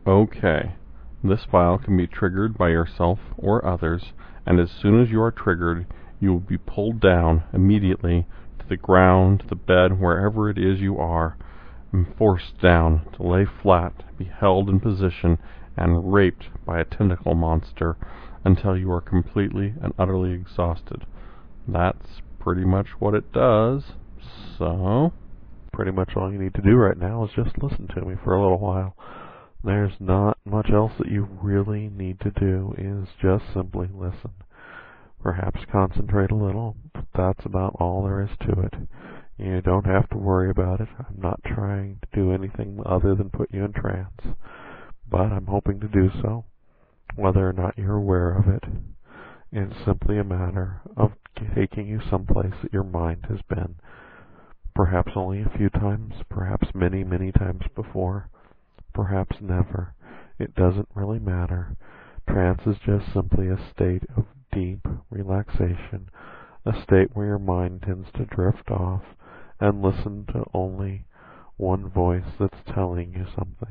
Okay, this file can be triggered by yourself or others, and as soon as you are triggered, you will be pulled down immediately to the ground, to the bed, wherever it is you are, and forced down to lay flat, be held in position, and raped by a tentacle monster until you are completely and utterly exhausted. That's pretty much what it does. So, Pretty much all you need to do right now is just listen to me for a little while. There's not much else that you really need to do, is just simply listen. Perhaps concentrate a little, but that's about all there is to it. You don't have to worry about it. I'm not trying to do anything other than put you in trance, but I'm hoping to do so. Whether or not you're aware of it, it's simply a matter of taking you someplace that your mind has been, perhaps only a few times, perhaps many, many times before, perhaps never. It doesn't really matter. Trance is just simply a state of deep relaxation, a state where your mind tends to drift off and listen to only one voice that's telling you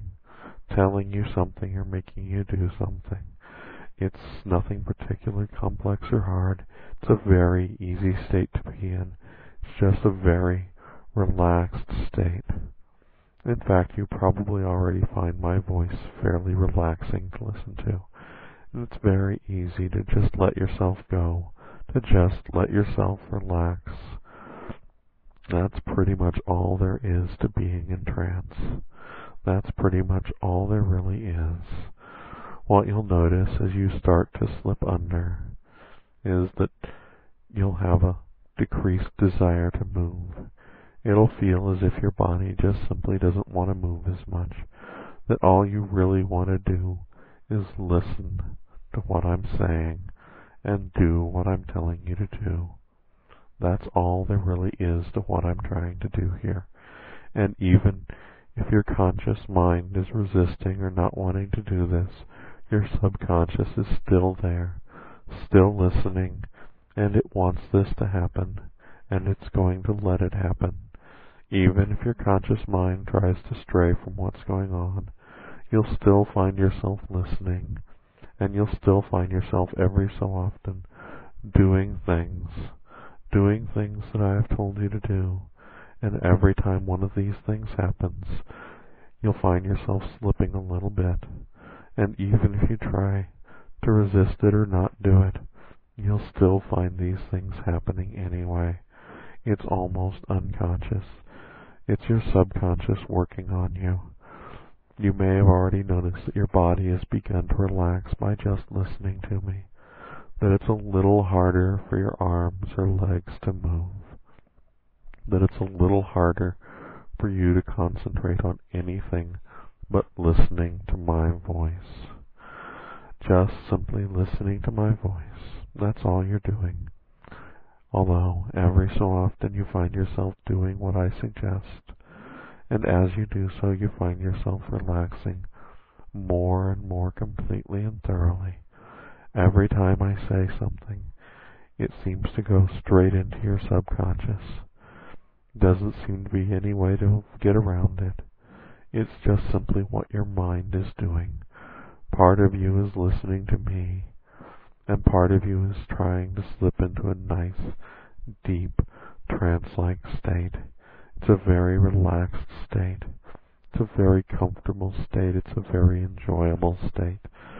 something or making you do something. It's nothing particularly complex or hard. It's a very easy state to be in. It's just a very relaxed state. In fact, you probably already find my voice fairly relaxing to listen to. And it's very easy to just let yourself go, to just let yourself relax. That's pretty much all there is to being in trance. That's pretty much all there really is. What you'll notice as you start to slip under is that you'll have a decreased desire to move. It'll feel as if your body just simply doesn't want to move as much, that all you really want to do is listen to what I'm saying and do what I'm telling you to do. That's all there really is to what I'm trying to do here. And even if your conscious mind is resisting or not wanting to do this, your subconscious is still there, still listening, and it wants this to happen, and it's going to let it happen. Even if your conscious mind tries to stray from what's going on, you'll still find yourself listening, and you'll still find yourself every so often doing things that I have told you to do. And every time one of these things happens, you'll find yourself slipping a little bit. And even if you try to resist it or not do it, you'll still find these things happening anyway. It's almost unconscious. It's your subconscious working on you. You may have already noticed that your body has begun to relax by just listening to me, that it's a little harder for your arms or legs to move, that it's a little harder for you to concentrate on anything but listening to my voice. Just simply listening to my voice. That's all you're doing. Although every so often you find yourself doing what I suggest, and as you do so you find yourself relaxing more and more completely and thoroughly. Every time I say something, it seems to go straight into your subconscious. Doesn't seem to be any way to get around it. It's just simply what your mind is doing. Part of you is listening to me, and part of you is trying to slip into a nice, deep, trance-like state. It's a very relaxed state. It's a very comfortable state. It's a very enjoyable state.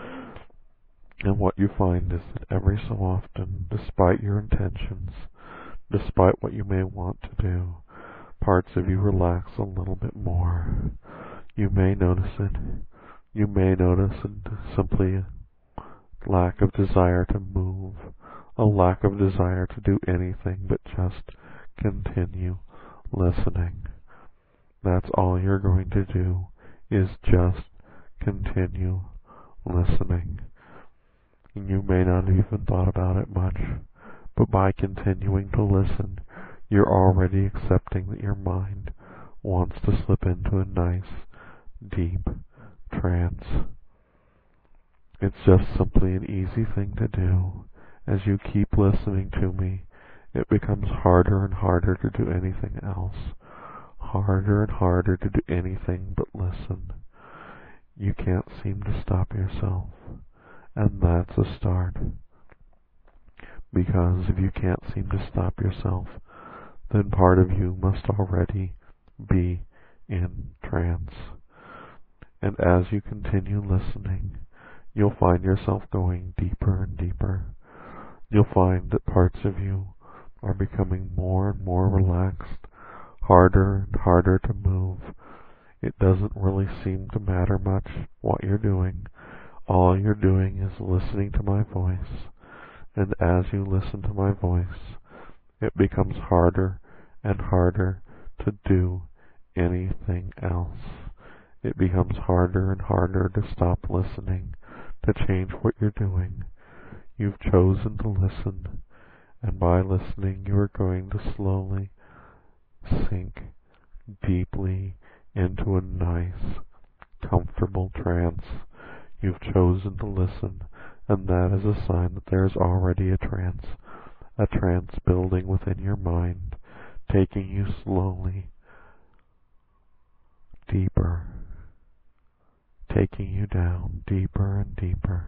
And what you find is that every so often, despite your intentions, despite what you may want to do, parts of you relax a little bit more. You may notice it. You may notice simply a lack of desire to move, a lack of desire to do anything but just continue listening. That's all you're going to do, is just continue listening. And you may not have even thought about it much, but by continuing to listen, you're already accepting that your mind wants to slip into a nice, deep trance. It's just simply an easy thing to do. As you keep listening to me, it becomes harder and harder to do anything else. Harder and harder to do anything but listen. You can't seem to stop yourself, and that's a start. Because if you can't seem to stop yourself, then part of you must already be in trance. And as you continue listening, you'll find yourself going deeper and deeper. You'll find that parts of you are becoming more and more relaxed, harder and harder to move. It doesn't really seem to matter much what you're doing. All you're doing is listening to my voice. And as you listen to my voice, it becomes harder and harder to do anything else. It becomes harder and harder to stop listening, to change what you're doing. You've chosen to listen, and by listening you are going to slowly sink deeply into a nice, comfortable trance. You've chosen to listen, and that is a sign that there is already a trance building within your mind, taking you slowly deeper, taking you down deeper and deeper.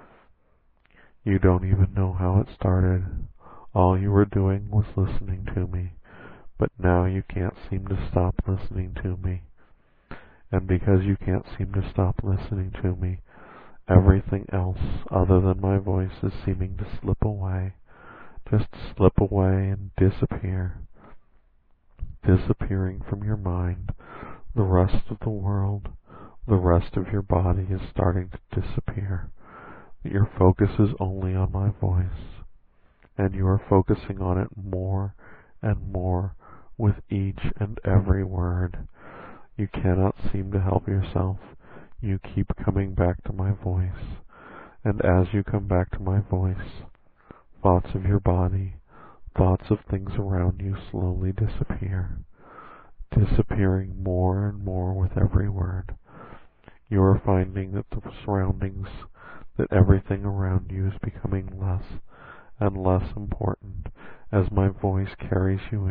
You don't even know how it started. All you were doing was listening to me, but now you can't seem to stop listening to me. And because you can't seem to stop listening to me, everything else other than my voice is seeming to slip away, just slip away and disappear, disappearing from your mind. The rest of the world, the rest of your body is starting to disappear. Your focus is only on my voice, and you are focusing on it more and more with each and every word. You cannot seem to help yourself. You keep coming back to my voice, and as you come back to my voice, thoughts of your body, thoughts of things around you slowly disappear, disappearing more and more with every word. You are finding that the surroundings, that everything around you is becoming less and less important as my voice carries you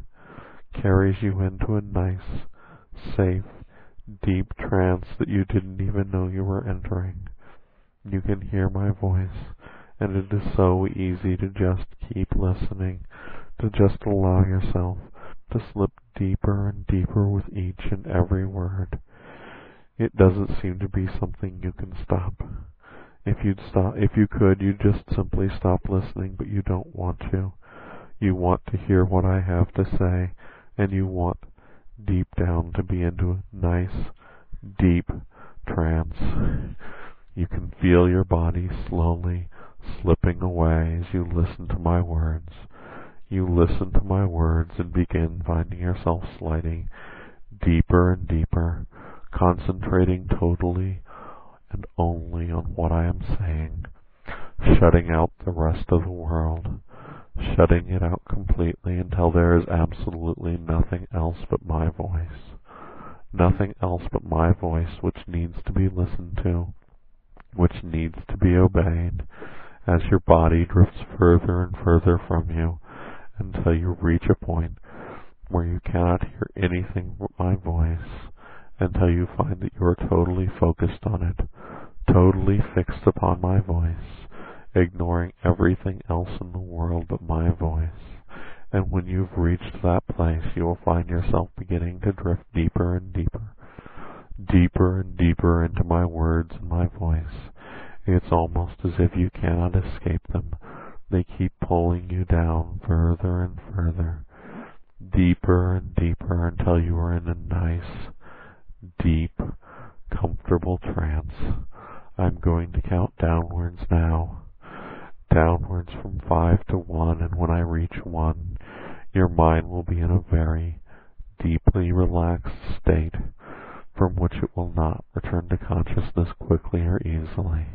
into a nice, safe, deep trance that you didn't even know you were entering. You can hear my voice, and it is so easy to just keep listening, to just allow yourself to slip deeper and deeper with each and every word. It doesn't seem to be something you can stop. If you could, you'd just simply stop listening, but you don't want to. You want to hear what I have to say, and you want deep down to be into a nice, deep trance. You can feel your body slowly slipping away as you listen to my words. You listen to my words and begin finding yourself sliding deeper and deeper, concentrating totally and only on what I am saying, shutting out the rest of the world, shutting it out completely until there is absolutely nothing else but my voice. Nothing else but my voice which needs to be listened to, which needs to be obeyed, as your body drifts further and further from you until you reach a point where you cannot hear anything but my voice, until you find that you are totally focused on it, totally fixed upon my voice, ignoring everything else in the world but my voice. And when you've reached that place, you will find yourself beginning to drift deeper and deeper, deeper and deeper into my words and my voice. It's almost as if you cannot escape them. They keep pulling you down further and further, deeper and deeper, until you are in a nice, deep, comfortable trance. I'm going to count downwards now. Downwards from 5 to 1, and when I reach 1, your mind will be in a very deeply relaxed state from which it will not return to consciousness quickly or easily.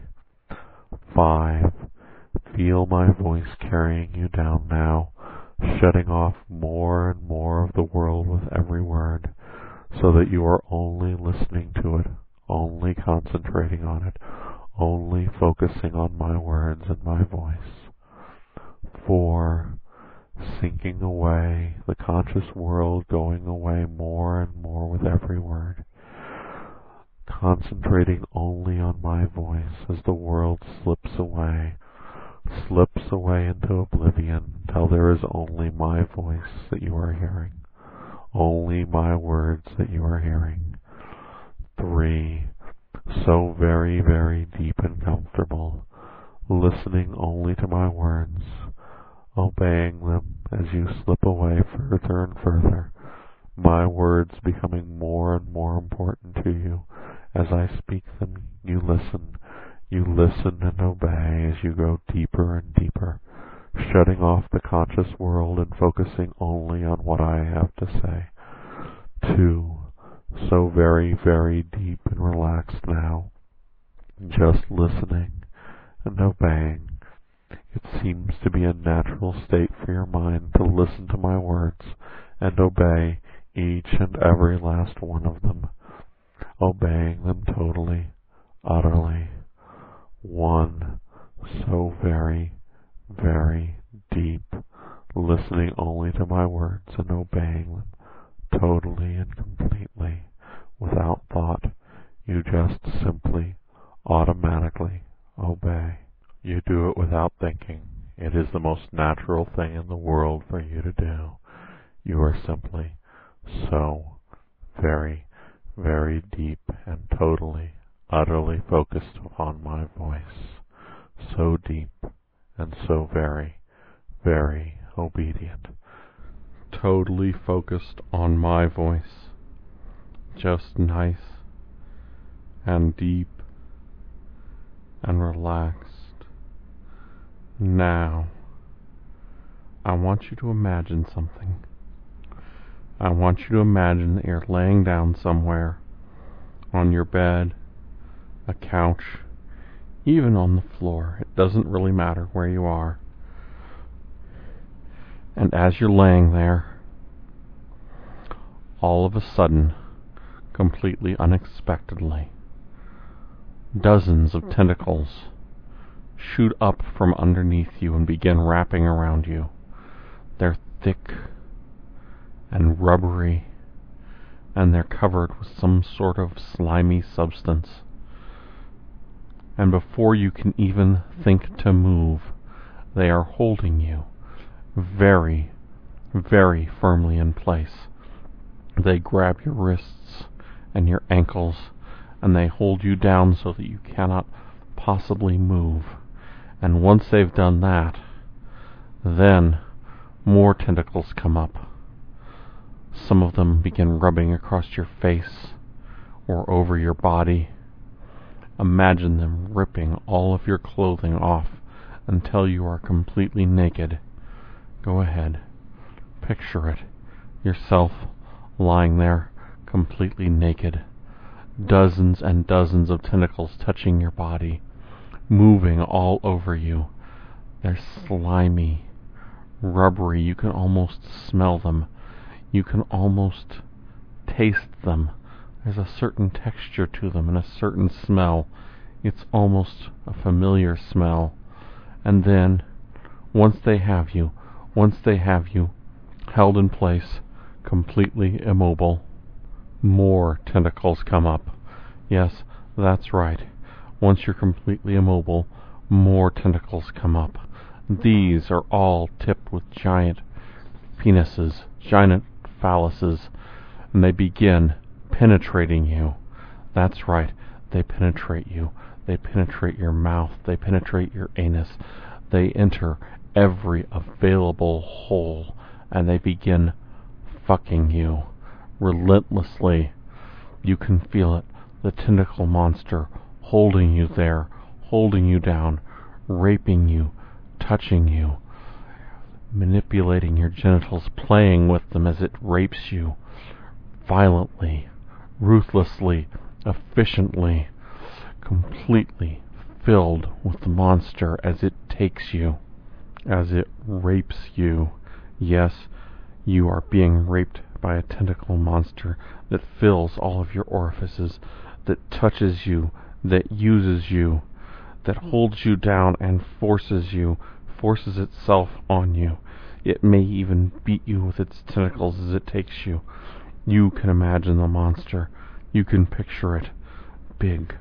5. Feel my voice carrying you down now, shutting off more and more of the world with every word, so that you are only listening to it, only concentrating on it, only focusing on my words and my voice. 4. Sinking away, the conscious world going away more and more with every word. concentrating only on my voice as the world slips away into oblivion until there is only my voice that you are hearing, only my words that you are hearing. 3. So very, very deep and comfortable, listening only to my words, obeying them as you slip away further and further, my words becoming more and more important to you. As I speak them, you listen and obey as you go deeper and deeper, shutting off the conscious world and focusing only on what I have to say. 2. So very, very deep and relaxed now, just listening and obeying. It seems to be a natural state for your mind to listen to my words and obey each and every last one of them, obeying them totally, utterly. 1. So very, very deep, listening only to my words and obeying them totally and completely, without thought. You just simply, automatically obey. You do it without thinking. It is the most natural thing in the world for you to do. You are simply so very, very deep and totally, utterly focused upon my voice. So deep and so very, very obedient. Totally focused on my voice. Just nice and deep and relaxed. Now, I want you to imagine something. I want you to imagine that you're laying down somewhere, on your bed, a couch, even on the floor. It doesn't really matter where you are. And as you're laying there, all of a sudden, completely unexpectedly, dozens of tentacles shoot up from underneath you and begin wrapping around you. They're thick and rubbery, and they're covered with some sort of slimy substance. And before you can even think to move, they are holding you very, very firmly in place. They grab your wrists and your ankles, and they hold you down so that you cannot possibly move. And once they've done that, then more tentacles come up. Some of them begin rubbing across your face or over your body. Imagine them ripping all of your clothing off until you are completely naked. Go ahead. Picture it. Yourself lying there completely naked. Dozens and dozens of tentacles touching your body, moving all over you. They're slimy, rubbery. You can almost smell them. You can almost taste them. There's a certain texture to them and a certain smell. It's almost a familiar smell. And then, once they have you held in place, completely immobile, more tentacles come up. Yes, that's right. Once you're completely immobile, more tentacles come up. These are all tipped with giant penises, giant phalluses, and they begin penetrating you. That's right, they penetrate you. They penetrate your mouth. They penetrate your anus. They enter every available hole, and they begin fucking you relentlessly. You can feel it. The tentacle monster holding you there, holding you down, raping you, touching you, manipulating your genitals, playing with them as it rapes you, violently, ruthlessly, efficiently, completely filled with the monster as it takes you, as it rapes you. Yes, you are being raped by a tentacle monster that fills all of your orifices, that touches you, that uses you, that holds you down and forces itself on you. It may even beat you with its tentacles as it takes you. You can imagine the monster. You can picture it big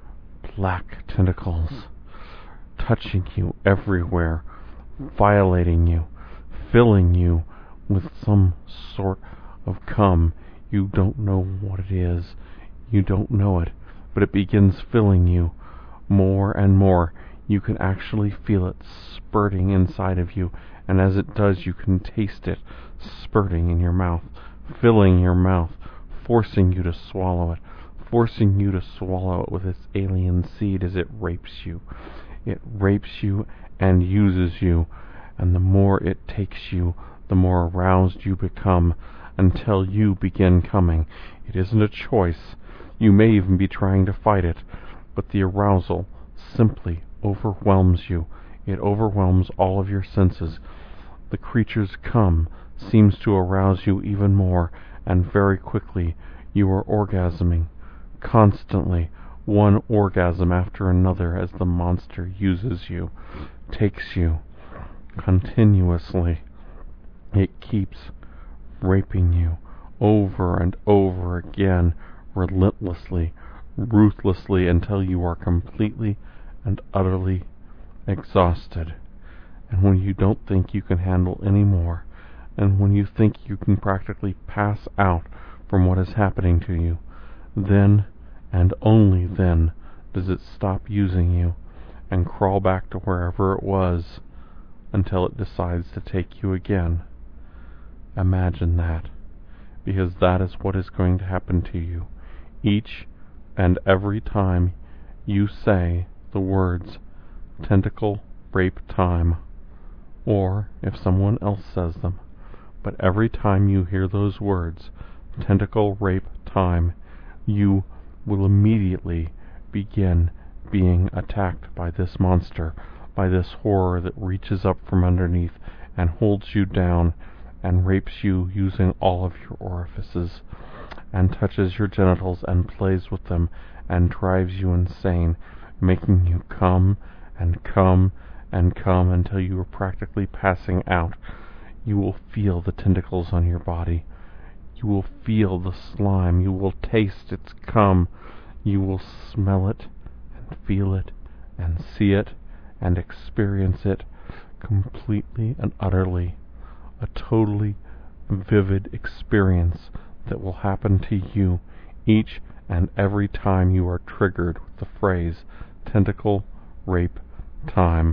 black tentacles touching you everywhere, violating you, filling you with some sort of cum. You don't know what it is. You don't know it, but it begins filling you more and more. You can actually feel it spurting inside of you, and as it does, you can taste it spurting in your mouth, filling your mouth, forcing you to swallow it, forcing you to swallow it with its alien seed as it rapes you. It rapes you and uses you, and the more it takes you, the more aroused you become, until you begin coming. It isn't a choice. You may even be trying to fight it, but the arousal simply overwhelms you. It overwhelms all of your senses. The creature's come seems to arouse you even more, and very quickly you are orgasming, constantly, one orgasm after another as the monster uses you, takes you, continuously. It keeps raping you over and over again, relentlessly, ruthlessly, until you are completely and utterly exhausted. And when you don't think you can handle any more, and when you think you can practically pass out from what is happening to you, then and only then does it stop using you and crawl back to wherever it was until it decides to take you again. Imagine that, because that is what is going to happen to you each and every time you say the words tentacle rape time, or if someone else says them. But every time you hear those words, tentacle rape time, you will immediately begin being attacked by this monster, by this horror that reaches up from underneath and holds you down and rapes you using all of your orifices, and touches your genitals and plays with them and drives you insane, making you come and come and come until you are practically passing out. You will feel the tentacles on your body. You will feel the slime. You will taste its cum. You will smell it and feel it and see it and experience it completely and utterly. A totally vivid experience that will happen to you each and every time you are triggered with the phrase tentacle rape time.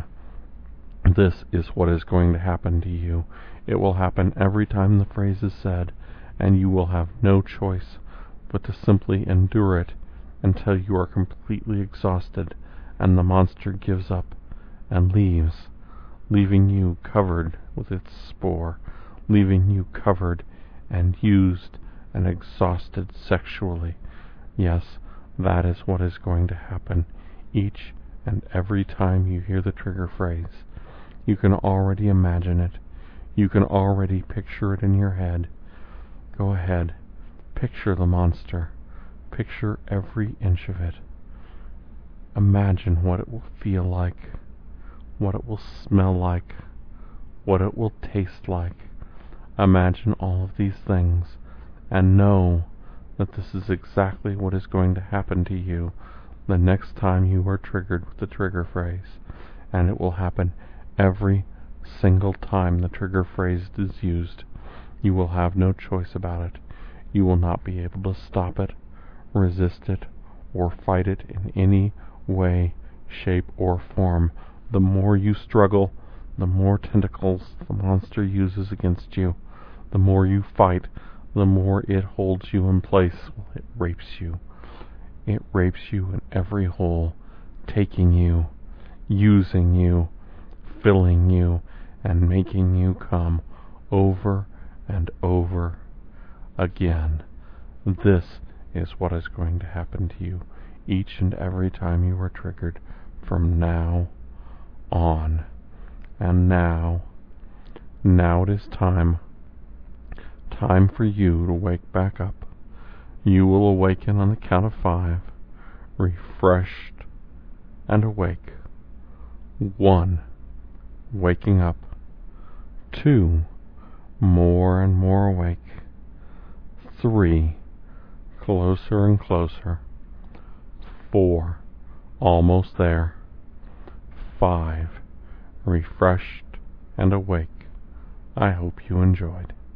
This is what is going to happen to you. It will happen every time the phrase is said, and you will have no choice but to simply endure it until you are completely exhausted and the monster gives up and leaves, leaving you covered with its spore, leaving you covered and used and exhausted sexually. Yes, that is what is going to happen each and every time you hear the trigger phrase. You can already imagine it. You can already picture it in your head. Go ahead. Picture the monster. Picture every inch of it. Imagine what it will feel like, what it will smell like, what it will taste like. Imagine all of these things, and know that this is exactly what is going to happen to you the next time you are triggered with the trigger phrase, and it will happen every single time the trigger phrase is used. You will have no choice about it. You will not be able to stop it, resist it, or fight it in any way, shape, or form. The more you struggle, the more tentacles the monster uses against you. The more you fight, the more it holds you in place while it rapes you. It rapes you in every hole, taking you, using you, filling you, and making you come over and over again. This is what is going to happen to you each and every time you are triggered from now on. And now it is time for you to wake back up. You will awaken on the count of 5, refreshed and awake. 1, waking up. 2, more and more awake. 3, closer and closer. 4. Almost there. 5. Refreshed and awake. I hope you enjoyed.